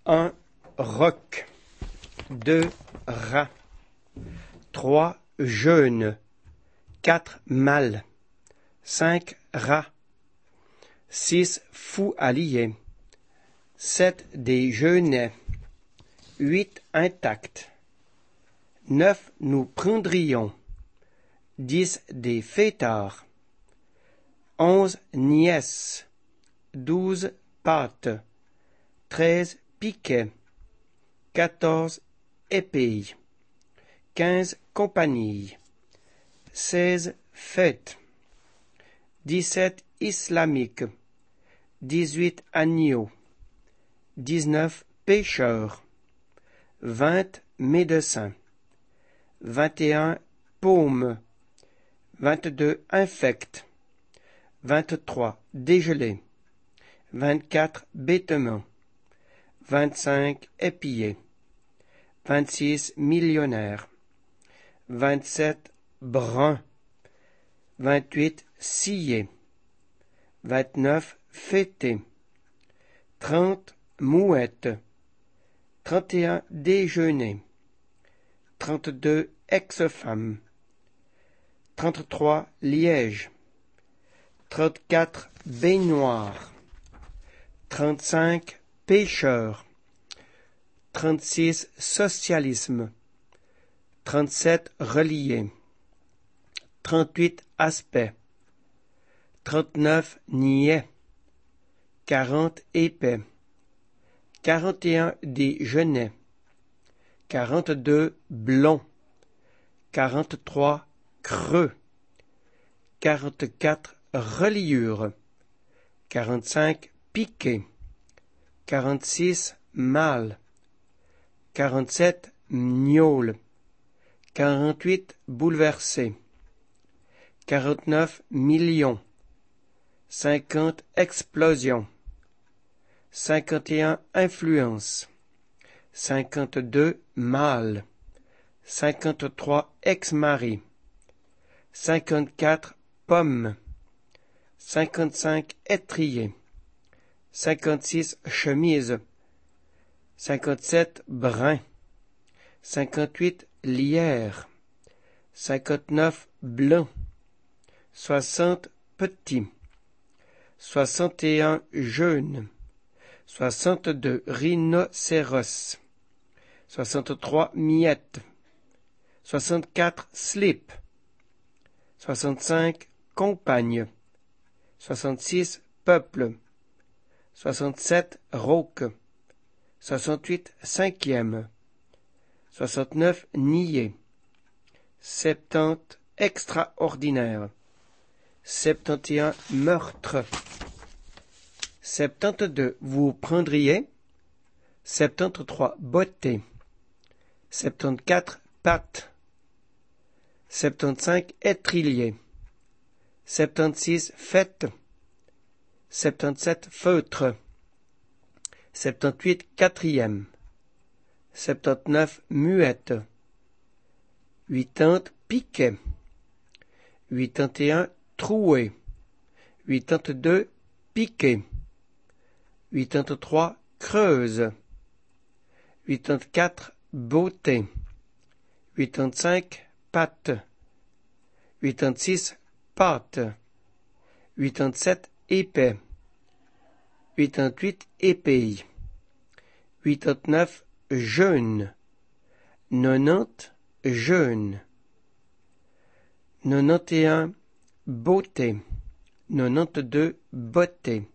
1 roc, 2 rats, 3 jeunes, 4 mâles, 5 rats, 6 fous alliés, 7 des jeunets, 8 intacts, 9 nous prendrions, 10 des fêtards, 11 nièces, 12 pâtes, 13 piquets, 14 épées, 15 compagnies, 16 fêtes, 17 islamiques, 18 agneaux, 19 pêcheurs, 20 médecins, 21 paumes, 22 infects, 23 dégelés, 24 bêtements, 25 épillés, 26 millionnaires, 27 bruns, 28 sciés, 29 fêtés, 30 mouettes, 31 déjeuners, 32 ex-femmes, 33 lièges, 34 baignoires, 35 pêcheurs, 36 socialisme, 37 reliés, 38 aspects, 39 niais, 40 épais, 41 des genêts, 42 blonds, 43 creux, 44 reliures, 45 piquets, 46 mâles, 47 gnôles, 48 bouleversés, 49 millions, 50 explosions, 51 influences, 52 mâles, 53 ex-maris, 54 pommes, 55 étriers, 56 chemises, 57 brins, 58 lierres, 59 blancs, 60 petits, 61 jeunes, 62 rhinocéros, 63 miettes, 64 slips, 65 compagnes, 66 peuples, 67 rauques, 68 cinquièmes, 69 niais, 70 extraordinaires, 71 meurtres, 72 vous prendriez, 73 beautés, 74 pattes, 75 étriliers, 76 fêtes, 77 feutres, 78 quatrièmes, 79 muettes, 80 piquets, 81 troués, 82 piquets, 83 creuses, 84 beautés, 85 pattes, 86 pâtes, 87 épais, 88 épées, 89 jeunes, 90 jeunes, 91 beautés, 92 beautés,